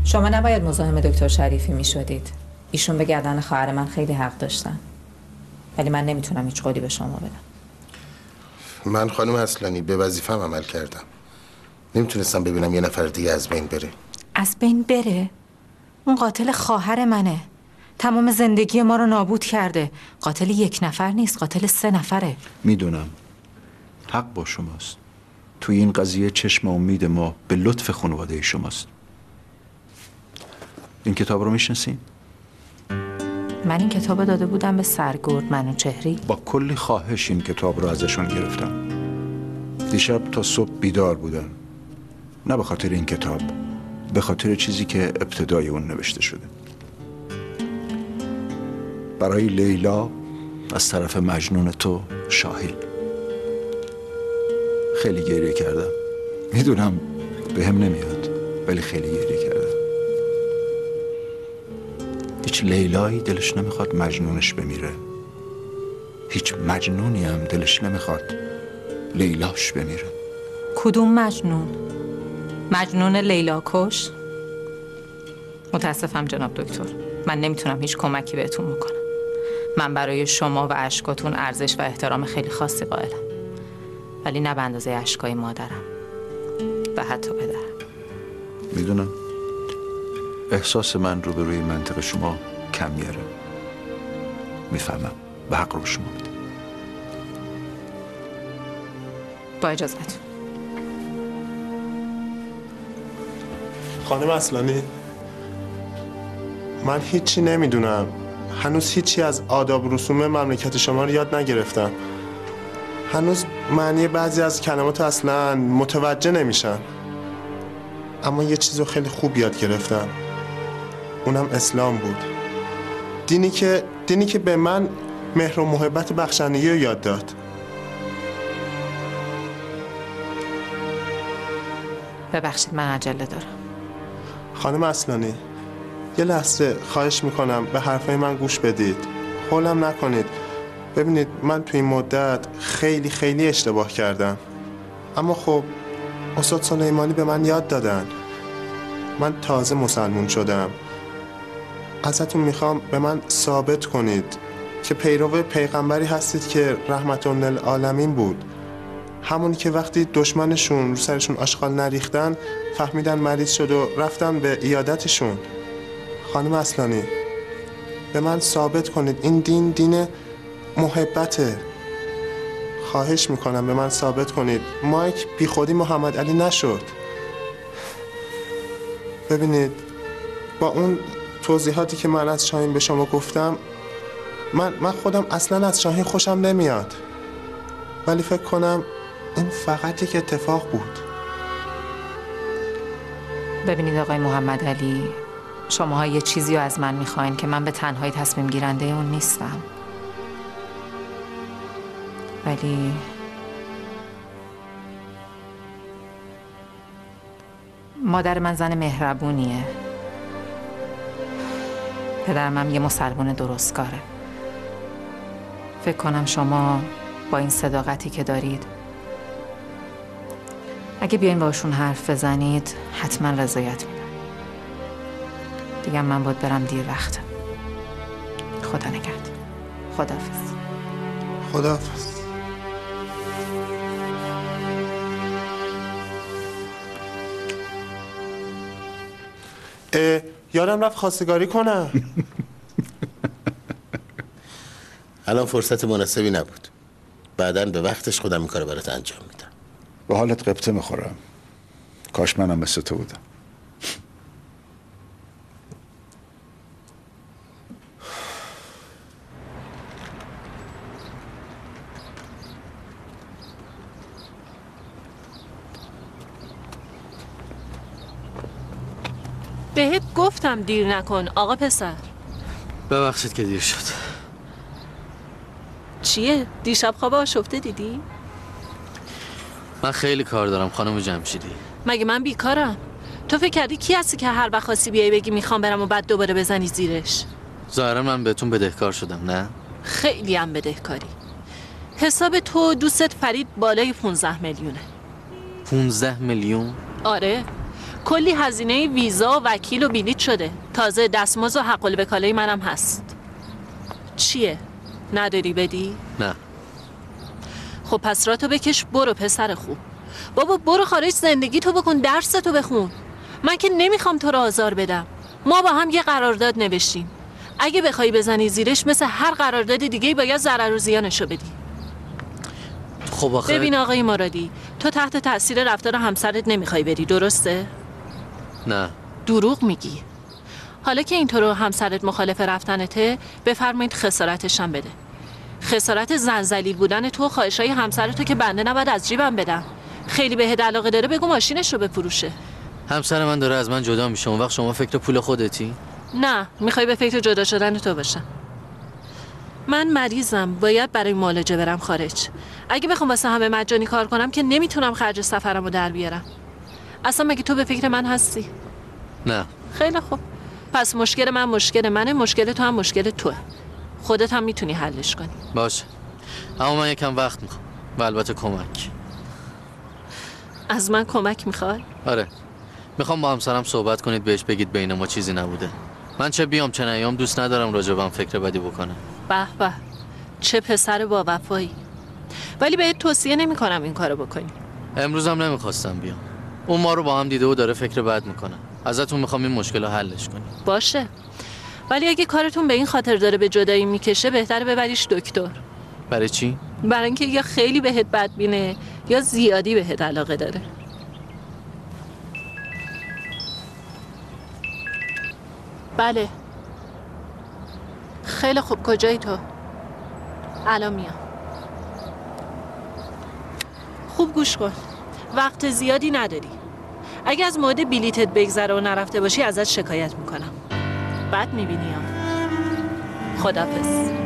شما نباید مزاحم دکتر شریفی می شدید. ایشون به گردن خواهر من خیلی حق داشتن. ولی من نمیتونم هیچ قولی به شما بدم. من خانم اصلانی به وظیفه‌ام عمل کردم. نمیتونستم ببینم یه نفر دیگه از بین بره. از بین بره؟ اون قاتل خواهر منه. تمام زندگی ما رو نابود کرده. قاتل 1 نفر نیست، قاتل 3 نفره. میدونم. حق با شماست. توی این قضیه چشم امید ما به لطف خانواده شماست. این کتاب رو میشناسین؟ من این کتاب داده بودم به سرگرد منوچهری. با کلی خواهش این کتاب رو ازشون گرفتم. دیشب تا صبح بیدار بودم. نه به خاطر این کتاب، به خاطر چیزی که ابتدای اون نوشته شده. برای لیلا از طرف مجنون تو شاهین. خیلی گریه کردم. میدونم به هم نمیاد، ولی خیلی گریه کردم. هیچ لیلایی دلش نمیخواد مجنونش بمیره. هیچ مجنونی هم دلش نمیخواد لیلاش بمیره. کدوم مجنون؟ مجنون لیلا کش؟ متاسفم جناب دکتر، من نمیتونم هیچ کمکی بهتون بکنم. من برای شما و اشکاتون ارزش و احترام خیلی خاصی قائلم، ولی نه به اندازه اشکای مادرم و حتی پدرم. میدونم احساس من روبروی منطق شما کم میاره. میفهمم، به حق رو شما میدم. با اجازتون. خانم اصلانی، من هیچی نمیدونم. هنوز هیچی از آداب و رسوم مملکت شما رو یاد نگرفتم. هنوز معنی بعضی از کلمات اصلا متوجه نمیشم. اما یه چیز رو خیلی خوب یاد گرفتم، اونم اسلام بود. دینی که به من مهر و محبت و بخشندگی رو یاد داد. ببخشید من عجله دارم. خانم اصلانی، یه لحظه خواهش میکنم به حرفای من گوش بدید. هولم نکنید. ببینید من توی این مدت خیلی اشتباه کردم، اما خب استاد سلیمانی به من یاد دادن. من تازه مسلمون شدم. ازتون میخوام به من ثابت کنید که پیرو پیغمبری هستید که رحمت للعالمین بود. همونی که وقتی دشمنشون رو سرشون آشغال نریختن فهمیدن مریض شد و رفتن به عیادتشون. خانم اصلانی، به من ثابت کنید این دین محبته. خواهش میکنم به من ثابت کنید مایک بی خودی محمد علی نشد. ببینید با اون توضیحاتی که من از شاهین به شما گفتم، من خودم اصلا از شاهین خوشم نمیاد، ولی فکر کنم این فقط یک اتفاق بود. ببینید آقای محمد علی، شماها یه چیزی رو از من میخواین که من به تنهایی تصمیم گیرنده اون نیستم، ولی مادر من زن مهربونیه، پدرم هم یه مسلمان درستکاره. فکر کنم شما با این صداقتی که دارید اگه بیاین باشون حرف بزنید حتما رضایت میدن. دیگه من باید برم، دیر وقته. خدا نگهدار. خداحافظ. خداحافظ. یادم رفت خواستگاری کنم. الان فرصت مناسبی نبود. بعداً به وقتش خودم این کارو برات انجام میدم. به حالت قبطه میخورم. کاش منم مثل تو بودم. بهت گفتم دیر نکن آقا پسر. ببخشید که دیر شد. چیه؟ دیشب خواب آشفته دیدی؟ من خیلی کار دارم خانم جمشیدی. مگه من بیکارم؟ تو فکر کردی کی هستی که هر وقت خواستی بیای بگی میخوام برم و بعد دوباره بزنی زیرش؟ ظاهرا من بهتون بدهکار شدم، نه؟ خیلی هم بدهکاری. حساب تو دوستت فرید بالای 15 میلیونه. 15 میلیون؟ آره، کلی هزینه ویزا و وکیل و بلیط شده. تازه دستمزد و حق الوکاله منم هست. چیه؟ نداری بدی؟ نه. خب پس راتو بکش برو پسر خوب. بابا برو خارج زندگی تو بکن، درس تو بخون. من که نمیخوام تو رو آزار بدم. ما با هم یه قرارداد نوشتیم. اگه بخوای بزنی زیرش مثل هر قرارداد دیگه باید ضرر و زیانشو بدی. خب آخه ببین آقای مرادی، تو تحت تاثیر رفتار همسرت نمیخوای بری، درسته؟ نه. دروغ میگی. حالا که اینطور همسرت مخالف رفتنته، بفرمایید خسارتشم بده. خسارت زن ذلیل بودن تو، خواهشای همسرتو که بنده نباید از جیبم بدم. خیلی بهت علاقه داره بگو ماشینش رو بفروشه. همسر من داره از من جدا میشه، اون وقت شما فکر پول خودتی؟ نه، میخوای به فکر جدا شدن تو باشم. من مریضم، باید برای معالجه برم خارج. اگه بخوام واسه همه مجانی کار کنم که نمیتونم خرج سفرمو در بیارم. اصلا مگه تو به فکر من هستی؟ نه. خیلی خوب. پس مشکل من مشکل منه، مشکل تو هم مشکل توه. خودت هم میتونی حلش کنی. باشه. اما من یکم وقت میخوام و البته کمک. از من کمک میخوای؟ آره. میخوام با همسرم صحبت کنید، بهش بگید بین ما چیزی نبوده. من چه بیام چه نیام دوست ندارم راجبم فکر بدی بکنه. به به، چه پسر با وفایی. ولی بهت توصیه نمیکنم این کارو بکنی. امروزم نمیخواستم بیام. اون ما رو با هم دیده و داره فکر بد میکنه. ازتون میخوام این مشکل رو حلش کنی. باشه. ولی اگه کارتون به این خاطر داره به جدایی میکشه، بهتره ببریش دکتر. برای چی؟ برای اینکه یا خیلی بهت بدبینه یا زیادی بهت علاقه داره. بله. خیلی خوب، کجایی تو؟ الان میام. خوب گوش کن. وقت زیادی نداری. اگه از مورد بلیتت بگذره و نرفته باشی ازت شکایت میکنم. بعد میبینی ها. خداحافظ.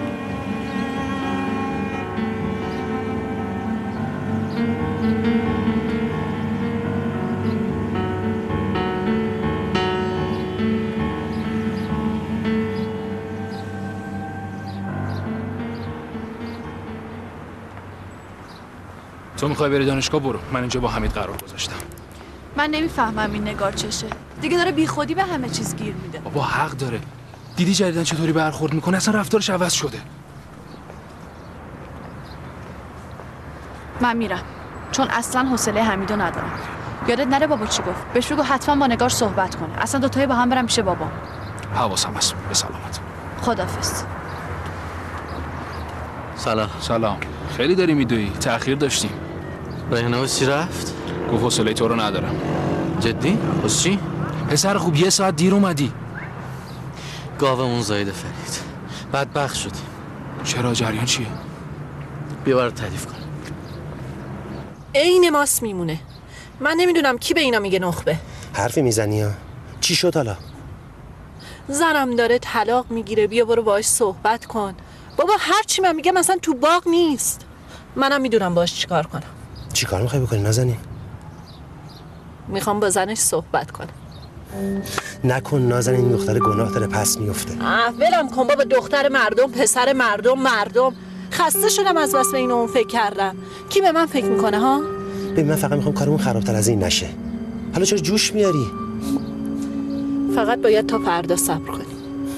تو میخوای بری دانشگاه برو، من اینجا با حمید قرار گذاشتم. من نمیفهمم این نگار چشه. دیگه داره بیخودی به همه چیز گیر میده. بابا حق داره. دیدی جدیدن چطوری برخورد میکنه؟ اصلا رفتارش عوض شده. من میرم چون اصلا حوصله حمیدو ندارم. یادت نره بابا چی گفت؟ بهش بگو حتما با نگار صحبت کنه. اصلا دوتایی با هم برم پیش بابا. حواسم هست. به سلامت. خداحافظ. سلام. خیلی داری میدوی. تأخیر داشتیم. ریحانه چی رفت؟ گفت حوصله تو رو ندارم. جدی؟ واسه چی؟ پسر خوب 1 ساعت دیر اومدی. گاومون زایده فرید. بدبخت شدی. چرا؟ جریان چیه؟ بیا برات تعریف کنم. عین ماس میمونه. من نمیدونم کی به اینا میگه نخبه. حرفی میزنی ها؟ چی شد حالا؟ زنم داره طلاق میگیره، بیا برو باهاش صحبت کن. بابا هر چی من میگم مثلا تو باغ نیست. منم میدونم باهاش چیکار کنم. چیکار میخوای بکنی نازنین؟ میخوام با زنش صحبت کنم. نکن نازنین، این دختر گناه داره پس میفته. ولم کن بابا، دختر مردم، پسر مردم. خسته شدم از بس به این اون فکر کردم. کی به من فکر میکنه ها؟ ببین من فقط میخوام کارمون خرابتر از این نشه. حالا چرا جوش میاری؟ فقط باید تا فردا صبر کنی.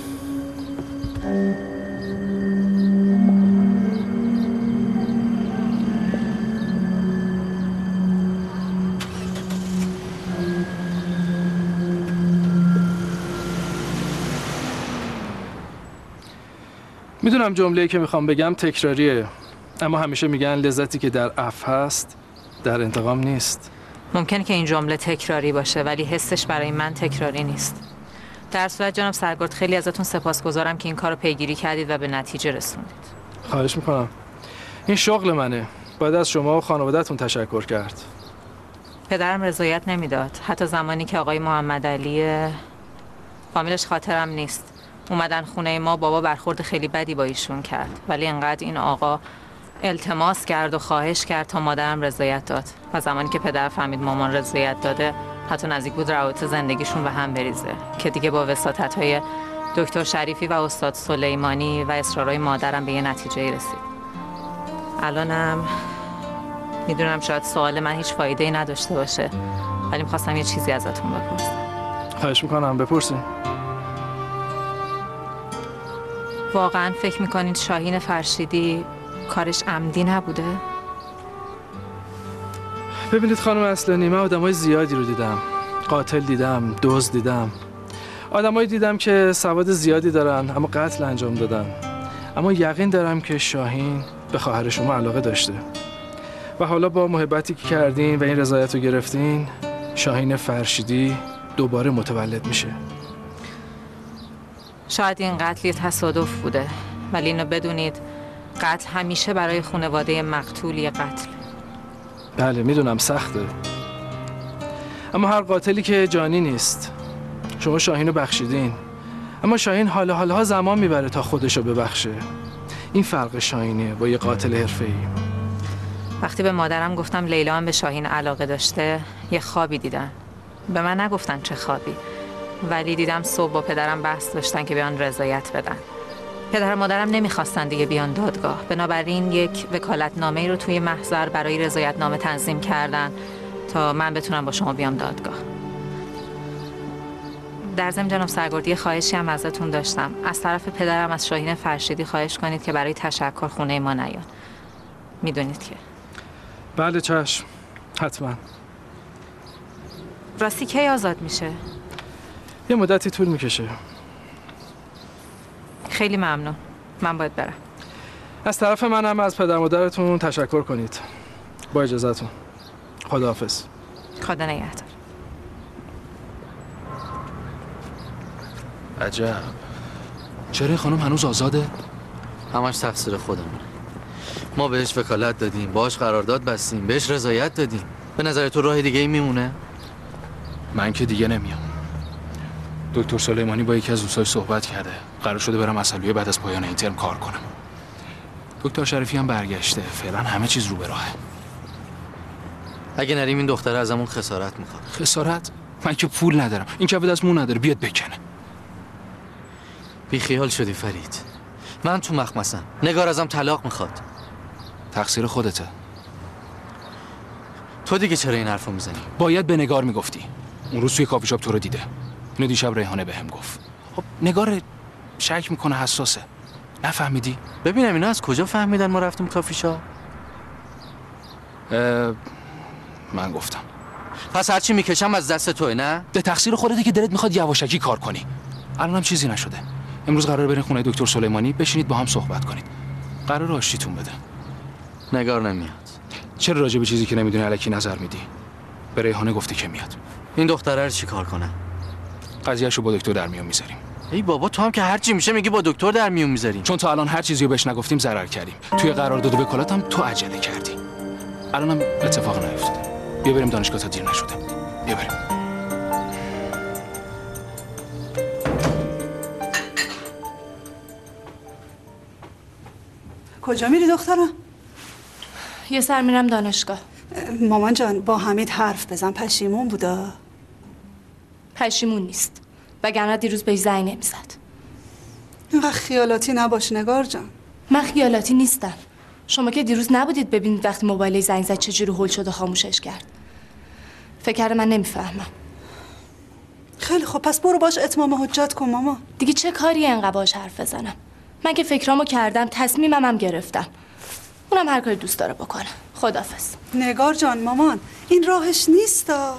میدونم جمله‌ای که میخوام بگم تکراریه، اما همیشه میگن لذتی که در عفو هست در انتقام نیست. ممکنه که این جمله تکراری باشه ولی حسش برای من تکراری نیست. در صورت جناب سرگرد خیلی ازتون سپاسگزارم که این کارو پیگیری کردید و به نتیجه رسوندید. خواهش میکنم. این شغل منه. باید از شما و خانواده‌تون تشکر کرد. پدرم رضایت نمیداد. حتی زمانی که آقای محمدعلی، فامیلش خاطرم نیست، اومدن خونه ما، بابا برخورد خیلی بدی با ایشون کرد. ولی انقدر این آقا التماس کرد و خواهش کرد تا مادرم رضایت داد. و زمانی که پدر فهمید مامان رضایت داده، حتی نزدیک بود روابط زندگیشون به هم بریزه، که دیگه با وساطت‌های دکتر شریفی و استاد سلیمانی و اصرارهای مادرم به یه نتیجه رسید. الانم میدونم شاید سوال من هیچ فایده‌ای نداشته باشه، ولی میخواستم یه چیزی ازتون بپرسم. خواهش میکنم بپرسین. واقعا فکر میکنید شاهین فرشیدی کارش عمدی نبوده؟ ببینید خانم اصلانی، من آدمای زیادی رو دیدم. قاتل دیدم، دزد دیدم. آدمایی دیدم که سواد زیادی دارن اما قتل انجام دادن. اما یقین دارم که شاهین به خواهر شما علاقه داشته. و حالا با محبتی که کردین و این رضایت رو گرفتین، شاهین فرشیدی دوباره متولد میشه. شاید این قتل یه تصادف بوده، ولی اینو بدونید قتل همیشه برای خانواده مقتول یه قتل. بله میدونم سخته، اما هر قاتلی که جانی نیست. شما شاهین رو بخشیدین، اما شاهین حالها زمان میبره تا خودشو ببخشه. این فرق شاهینه با یه قاتل حرفه‌ای. وقتی به مادرم گفتم لیلا هم به شاهین علاقه داشته، یه خوابی دیدن. به من نگفتن چه خوابی، ولی دیدم صبح با پدرم بحث داشتن که بیان رضایت بدن. پدر و مادرم نمیخواستن دیگه بیان دادگاه، بنابراین یک وکالتنامه‌ای رو توی محضر برای رضایتنامه تنظیم کردن تا من بتونم با شما بیام دادگاه. در ضمن جناب سرگردی خواهشی هم ازتون داشتم. از طرف پدرم از شاهین فرشیدی خواهش کنید که برای تشکر خونه ما نیان. میدونید که بله چشم، حتما. راستی کی آزاد میشه؟ یه مدتی طول میکشه. خیلی ممنون، من باید برم. از طرف من هم از پدر مادرتون تشکر کنید. با اجازهتون. خداحافظ. خدا نگهدار. عجب. چرا این خانم هنوز آزاده؟ همش تقصیر خودمونه. ما بهش وکالت دادیم، باهاش قرارداد بستیم، بهش رضایت دادیم. به نظر تو راه دیگه ای میمونه؟ من که دیگه نمیام. دکتر سلیمانی با یکی از دوستاش صحبت کرده. قرار شده برم اصلیه بعد از پایان این ترم کار کنم. دکتر شریفی هم برگشته. فعلا همه چیز رو به راهه. اگه نریم این دختره ازمون خسارت میخواد. خسارت؟ من که پول ندارم. این که دستمون نداره، بیاد بکنه. بی خیال شدی فرید. من تو مخمسم. نگار ازم طلاق میخواد. تقصیر خودته. تو دیگه چرا این حرفو میزنی؟ باید به نگار میگفتی. اون روز توی کافی شاپ تو رو دیده. اینو دیشب ریحانه بهم گفت. خب نگار شک میکنه، حساسه. نفهمیدی؟ ببینم اینا از کجا فهمیدن ما رفتیم کافی شاپ؟ من گفتم. پس هرچی میکشم از دست توئه، نه؟ به تقصیر خودته که دلت میخواد یواشکی کار کنی. الانم چیزی نشده. امروز قراره برین خونه دکتر سلیمانی، بشینید با هم صحبت کنید. قراره آشتیتون بده. نگار نمیاد. چرا راجع به چیزی که نمیدونی الکی نظر میدی؟ به ریحانه گفتی که میاد. این دختره رو چیکار کنم؟ قضیه‌شو با دکتر در میون میذاریم. ای بابا تو هم که هر چی میشه میگی با دکتر در میون میذاریم. چون تا الان هر چیزی رو بهش نگفتیم ضرر کردیم. توی قرارداد و وکالت هم تو عجله کردی. الانم اتفاق نیفتاده. بیا بریم دانشگاه تا دیر نشده. بیا بریم. کجا میری دخترم؟ یه سر میرم دانشگاه. مامان جان با حمید حرف بزن، پشیمون بودا. پشیمون نیست، وگرنه دیروز بهش زنگ نمیزد. اینقدر خیالاتی نباش نگار جان. من خیالاتی نیستم. شما که دیروز نبودید ببینید وقتی موبایل زنگ زد چجوری هول شد و خاموشش کرد. فکر من نمیفهمم. خیلی خب پس برو باش اتمام حجت کن ماما. دیگه چه کاری انقدر باش حرف بزنم؟ من که فکرامو کردم، تصمیمم هم گرفتم. اونم هر کاری دوست داره بکنه. خداحافظ. نگار جان مامان این راهش نیستا.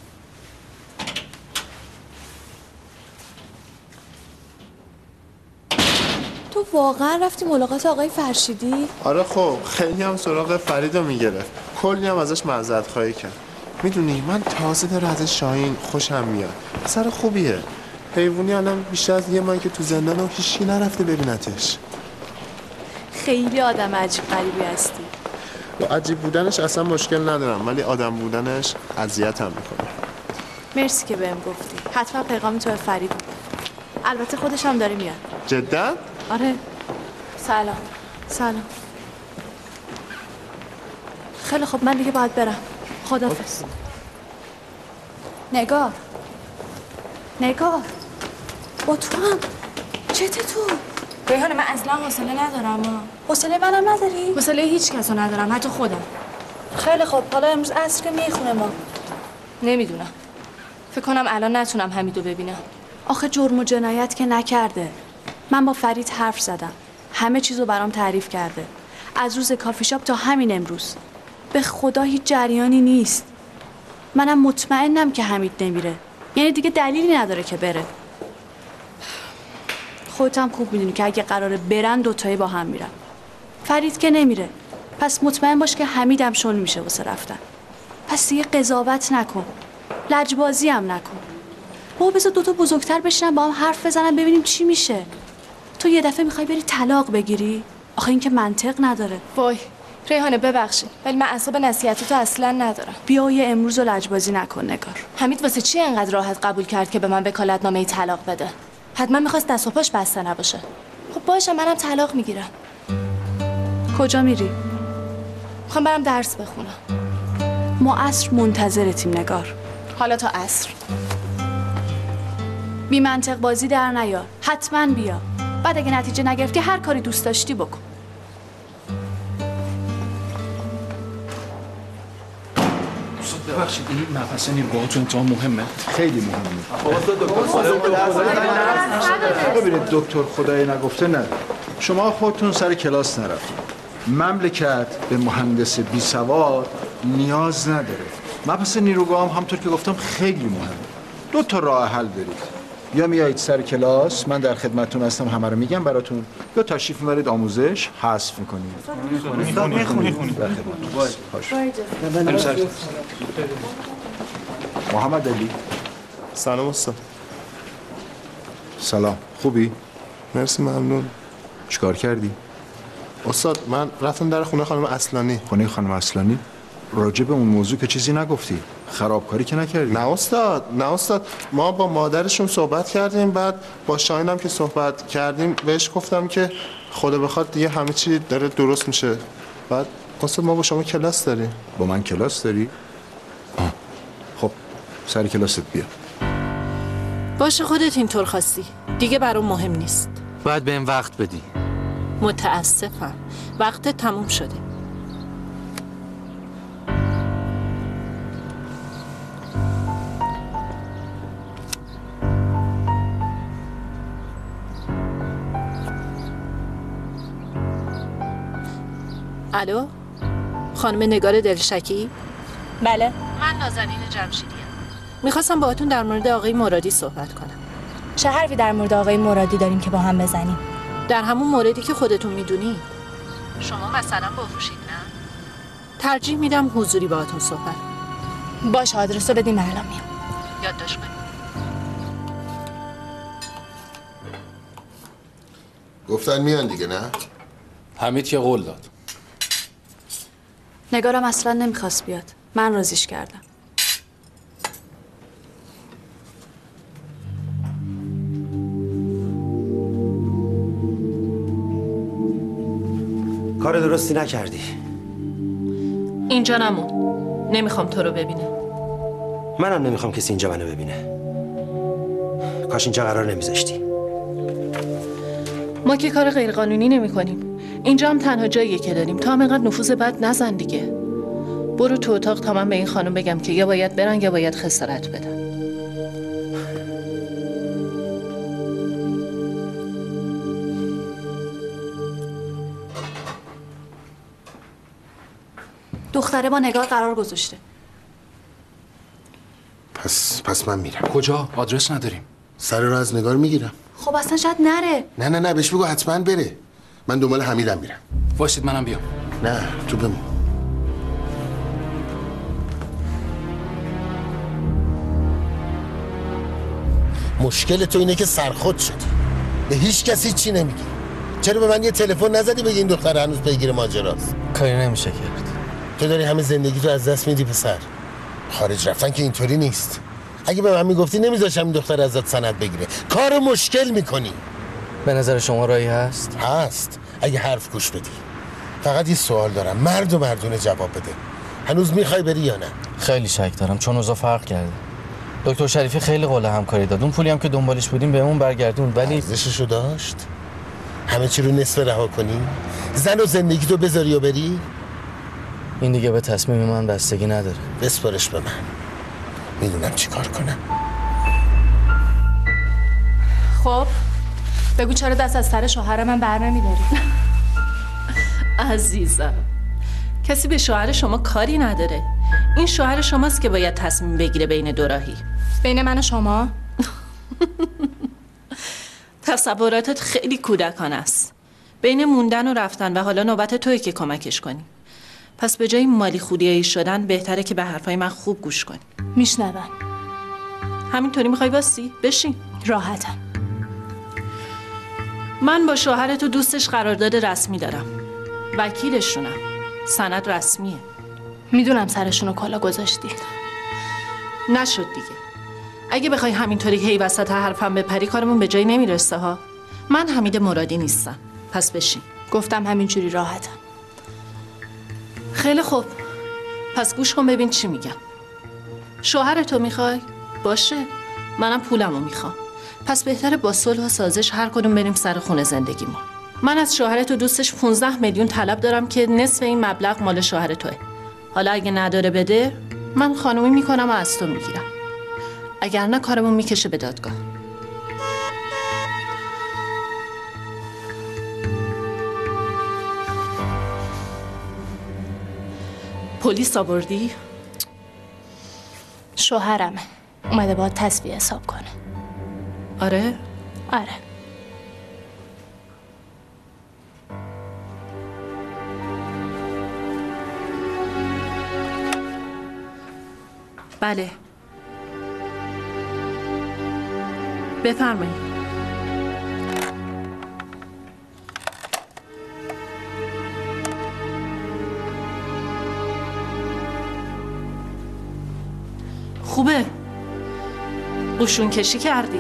تو واقعا رفتی ملاقات آقای فرشیدی؟ آره خب خیلی هم سراغ فریدو میگرفت. کلی هم ازش معذرت خواهی کرد. میدونی من تازه داره ازش شاهین خوشم میاد. سر خوبیه. حیوانی الان بیشتر از یه ماه که تو زندان و هیچی نرفته ببینتش. خیلی آدم عجیب غریبی هستی. با عجیب بودنش اصلا مشکل ندارم ولی آدم بودنش اذیتم میکنه. مرسی که بهم گفتی. حتما پیغام تو به فرید میده. البته خودش هم داره میاد. جدا؟ آره. سلام. سلام. خیلی خب من دیگه باید برم. خداحافظ. نگار. نگار. با تو هم. چته تو؟ ریحانه من اصلا حوصله ندارم. حوصله منم نداری؟ حوصله هیچ کسو ندارم، حتی خودم. خیلی خب حالا امروز عصر که میخونه ما. نمیدونم. فکر کنم الان نتونم حمیدو ببینم. آخه جرم و جنایت که نکرده. من با فرید حرف زدم. همه چیزو برام تعریف کرده. از روز کافی شاپ تا همین امروز. به خدا هیچ جریانی نیست. منم مطمئنم که حمید نمیره. یعنی دیگه دلیلی نداره که بره. خودت هم خوب میدونی که اگه قراره برن دوتایی با هم میرن. فرید که نمیره. پس مطمئن باش که حمیدم شل میشه واسه رفتن. پس دیگه قضاوت نکن. لجبازی هم نکن. بابا بذار دوتا بزرگتر بشینن با هم حرف بزنن ببینیم چی میشه. تو یه دفعه میخوای بری طلاق بگیری؟ آخه این که منطق نداره. وای ریحانه ببخشید ولی من اعصاب نصیحتاتو اصلا ندارم. بیا یه امروز رو لجبازی نکن نگار. حمید واسه چی انقدر راحت قبول کرد که به من وکالتنامه طلاق بده؟ حتما میخواست دست و پاش بسته نباشه. خب باشه منم طلاق میگیرم. کجا میری؟ میخوام برم درس بخونم. ما عصر منتظرتیم نگار. حالا تا عصر. بی منطق بازی در نیار. حتما بیا. بعد اگه نتیجه نگرفتی هر کاری دوست داشتی بکن. ببخشید این نفس نگاهتون امتحان مهمه؟ خیلی مهمه. ببینید دکتر خدای نگفته نه. شما خودتون سر کلاس نرفتید. مملکت به مهندس بی سواد نیاز نداره. مبحث نیروگاه هم همطور که گفتم خیلی مهمه. 2 تا راه حل دارید. یا میایید سر کلاس، من در خدمتتون هستم همه رو میگم براتون، یا تشریف میبرید آموزش حذف میکنید. میخونید. در خدمتتون. محمد علی. سلام استاد. سلام. خوبی؟ مرسی ممنون. چیکار کردی؟ استاد من رفتم در خونه خانم اصلانی. خونه خانم اصلانی؟ راجع به اون موضوع که چیزی نگفتی. خرابکاری که نکردی؟ نه استاد ما با مادرشون صحبت کردیم، بعد با شاهینم که صحبت کردیم بهش گفتم که خدا بخواد دیگه همه چی داره درست میشه. بعد استاد ما با شما کلاس داریم. با من کلاس داری؟ خب سر کلاست بیا. باشه خودت اینطور خواستی. دیگه برام مهم نیست. باید بهم وقت بدی. متاسفم. وقت تموم شده. الو؟ خانم نگار دلشکی؟ بله. من نازنین جمشیدیم. میخواستم باهاتون در مورد آقای مرادی صحبت کنم. چه حرفی در مورد آقای مرادی داریم که با هم بزنیم؟ در همون موردی که خودتون میدونی. شما مثلا باهوشید نه؟ ترجیح میدم حضوری باهاتون صحبت. باش آدرسو بدیم الان میام. یادداشت کنید. گفتن میان دیگه نه؟ حمید که قول داد. نگارم اصلا نمیخواست بیاد. من راضیش کردم. کار درستی نکردی. اینجا نمون. نمیخوام تو رو ببینه. منم نمیخوام کسی اینجا منو ببینه. کاش اینجا قرار نمیذاشتی. ما که کار غیرقانونی نمی‌کنیم. اینجا هم تنها جاییه که داریم. تو هم اینقدر نفوذ بد نزن دیگه. برو تو اتاق تا من به این خانم بگم که یا باید برن یا باید خسارت بدن. دختره با نگار قرار گذاشته. پس من میرم. کجا؟ آدرس نداریم. سر رو از نگار میگیرم. خب اصلا شاید نره. نه بهش بگو حتما بره. من دنبال حمیدم میرم. واسید منم بیام. نه تو بمون. مشکل تو اینه که سرخود شدی. به هیچ کسی چی نمیگی. چرا به من یه تلفن نزدی بگی این دختر هنوز پیگیر ماجراست؟ کاری نمیشه کرد. تو داری همه زندگی تو از دست میدی پسر. خارج رفتن که اینطوری نیست. اگه به من میگفتی نمیذاشم این دختر ازت سند بگیره. کارو مشکل میکنی. به نظر شما راهی هست؟ هست اگه حرف گوش بدی. فقط یه سوال دارم، مرد و مردونه جواب بده. هنوز میخوای بری یا نه؟ خیلی شک دارم چون اوضاع فرق کرده. دکتر شریفی خیلی قول همکاری داد. اون پولی هم که دنبالش بودیم بهمون برگردون، ولی ارزششو داشت؟ همه چی رو نصف رها کنی؟ زن و زندگی تو بذاری و بری؟ این دیگه به تصمیم من بستگی نداره. بسپارش به من. میدونم چی کار کنم. خب بگو چرا دست از سر شوهر من بر نمیداری؟ عزیزم، کسی به شوهر شما کاری نداره. این شوهر شماست که باید تصمیم بگیره بین دو راهی. بین من و شما؟ تصوراتت خیلی کودکانه است. بین موندن و رفتن و حالا نوبت توئه که کمکش کنی. پس به جای مالی خودیایی شدن بهتره که به حرفای من خوب گوش کنی. میشنوم. همینطوری میخوای باسی؟ بشین. راحتم. من با شوهرت و دوستش قرارداد رسمی دارم. وکیلشونم. سند رسمیه. میدونم سرشونو کالا گذاشتی. نشد دیگه. اگه بخوای همینطوری هی وسط حرفم بپری کارمون به جایی نمیرسه ها. من حمید مرادی نیستم. پس بشین. گفتم همینجوری راحتم. خیلی خوب. پس گوش کن ببین چی میگم. شوهرتو میخوای؟ باشه. منم پولمو میخوام. پس بهتره با صلح و سازش هر کدوم بریم سر خونه زندگیمون. من از شوهرت و دوستش 15 میلیون طلب دارم که نصف این مبلغ مال شوهر توئه. حالا اگه نداره بده، من خانومی میکنم و از تو میگیرم. اگر نه کارمون میکشه به دادگاه. پلیس آوردی؟ شوهرمه. اومده باید تسویه حساب کنه. آره؟ آره. بله. بفرمایید. خوبه. قشون کشی کردی.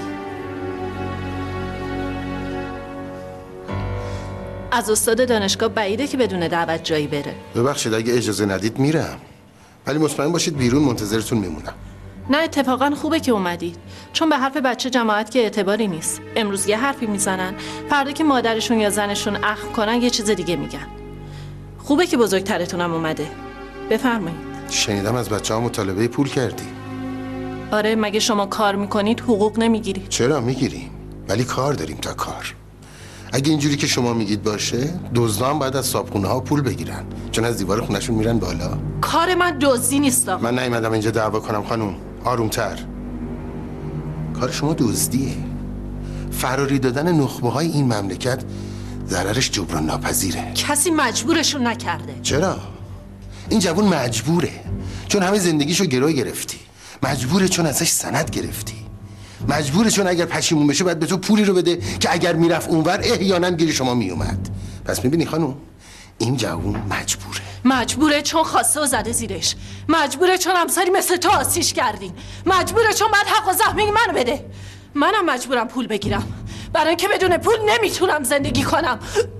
از استاد دانشگاه بعیده که بدون دعوت جایی بره. ببخشید اگه اجازه ندید میرم. ولی مطمئن باشید بیرون منتظرتون میمونم. نه اتفاقا خوبه که اومدید. چون به حرف بچه جماعت که اعتباری نیست. امروز یه حرفی میزنن، فردا که مادرشون یا زنشون اخم کنن یه چیز دیگه میگن. خوبه که بزرگترتونم اومده. بفرمایید. شنیدم از بچه‌ها مطالبه پول کردی. آره، مگه شما کار میکنید حقوق نمیگیرید؟ چرا میگیریم؟ ولی کار داریم تا کار. اگه اینجوری که شما میگید باشه، دزدا هم باید از صابخونه ها پول بگیرن، چون از دیوار خونه‌شون میرن بالا. کار من دزدی نیست آقا. من نیومدم اینجا دعوا کنم خانم. آرومتر. کار شما دزدیه. فراری دادن نخبه های این مملکت ضررش جبران ناپذیره. کسی مجبورشون نکرده. چرا؟ این جوون مجبوره، چون همه زندگیشو گرو گرفتی. مجبوره چون ازش سند گرفتی. مجبوره چون اگر پشیمون بشه باید به تو پولی رو بده که اگر میرفت اونور احیانا گیر شما میومد. پس میبینی خانم، این جوون مجبوره چون خواسته و زده زیرش. مجبوره چون همسری مثل تو آسیش کردین. مجبوره چون بعد حق و زحمه منو بده. منم مجبورم پول بگیرم، برای اینکه بدون پول نمیتونم زندگی کنم.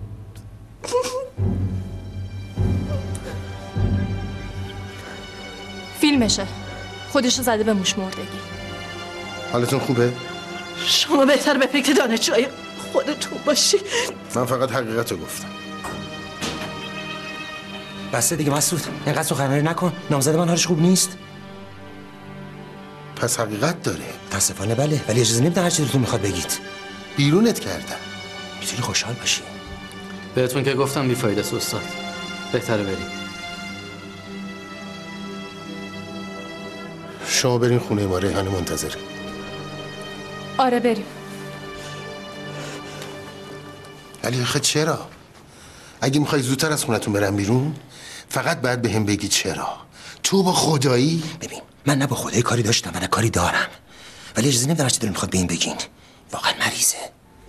فیلمشه. خودشو زده به موش مردگی. حالتون خوبه؟ شما بهتر به فکر دانشجوی خودتون باشی. من فقط حقیقت رو گفتم. بسته دیگه مسعود، اینقدر سخنرانی نکن. نامزد من حالش خوب نیست. پس حقیقت داره. متاسفانه بله، ولی اجازه نمیدن هر چی دلتون میخواد بگید. بیرونت کردم. میتونی خوشحال باشی. بهتون که گفتم بیفایده است استاد. بهتره بریم. شما برین خونه ما، ریحانه منتظره. آره بریم. ولی آخه چرا؟ اگه میخوای زودتر از خونتون برم بیرون، فقط باید به هم بگی چرا. تو با خدایی؟ ببین، من نه با خدایی کاری داشتم و نه کاری دارم، ولی اجازه نمیدن هر چی دلتون میخواد به این بگین. واقعا مریضه.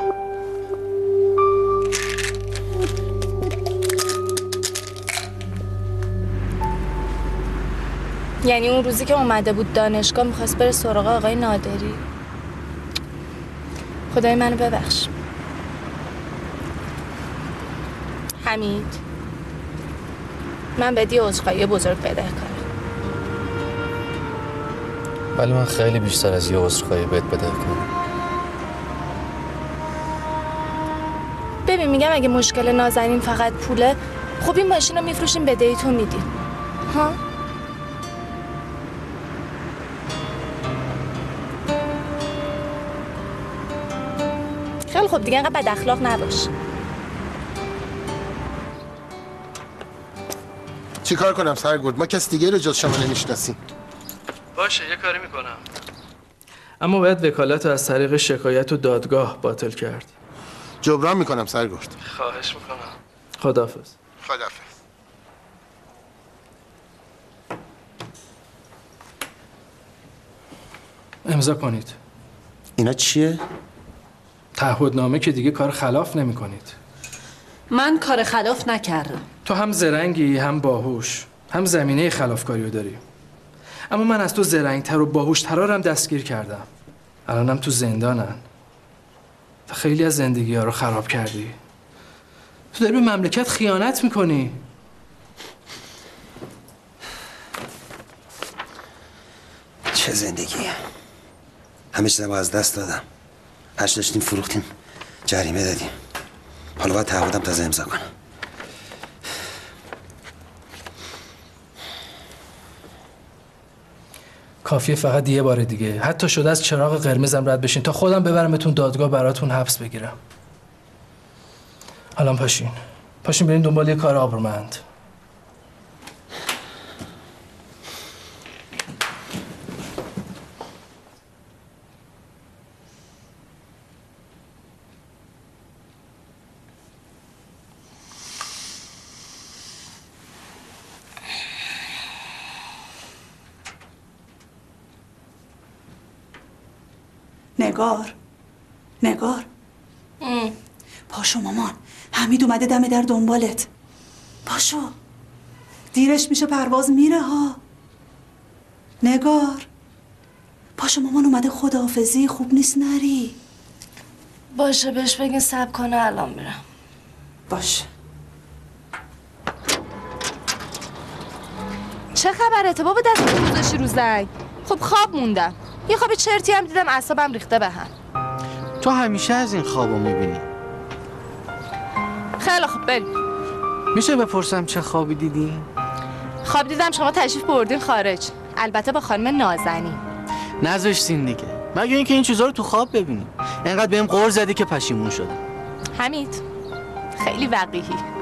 یعنی اون روزی که اومده بود دانشگاه میخواست بره سراغ آقای نادری؟ خدای منو ببخش. حمید، من بدی عذرخواهی بزرگ بده کنم. ولی من خیلی بیشتر از یه عذرخواهی بهت بده کنم. ببین میگم اگه مشکل نازنین فقط پوله، خب این ماشین رو میفروشیم بدهی تو میدیم. ها؟ خیلی خوب دیگه انقدر بد اخلاق نباش. چی کار کنم سرگرد؟ ما کس دیگه رو جز شما نمیشناسیم. باشه یه کاری میکنم. اما باید وکالت رو از طریق شکایت و دادگاه باطل کرد. جبران میکنم سرگرد. خواهش میکنم. خداحافظ. خداحافظ. امضا کنید. اینا چیه؟ تعهدنامه که دیگه کار خلاف نمی کنید. من کار خلاف نکردم. تو هم زرنگی هم باهوش، هم زمینه خلافکاری رو داری. اما من از تو زرنگتر و باهوشترا هم دستگیر کردم. الانم تو زندانن. و خیلی از زندگی ها رو خراب کردی. تو داری به مملکت خیانت میکنی. چه زندگیه؟ همه چیزم از دست دادم. هرچی داشتیم فروختیم، جریمه دادیم. حالا باید تعهدم تازه امضا کنم. کافیه فقط یه بار دیگه، حتی شده از چراغ قرمزم رد بشین تا خودم ببرمتون دادگاه براتون حبس بگیرم. حالا پاشین بریم دنبال یه کار آبرومند. نگار پاشو مامان، حمید اومده دم در دنبالت. پاشو، دیرش میشه پرواز میره ها. نگار پاشو مامان اومده خداحافظی، خوب نیست نری. باشه بهش بگین صبر کنه، الان میرم. باشه. چه خبرته بابا؟ دست گذاشتی رو زنگ. خب خواب موندم، یه خواب چرتی هم دیدم، اعصابم ریخته به هم. تو همیشه از این خوابو میبینی. خیلی خوب بریم. میشه بپرسم چه خوابی دیدی؟ خواب دیدم شما تشریف بردین خارج، البته با خانم نازنین. نذاشتین دیگه، مگه اینکه این چیزا رو تو خواب ببینی. انقدر بهم قور زدی که پشیمون شدم. حمید خیلی وقیحی.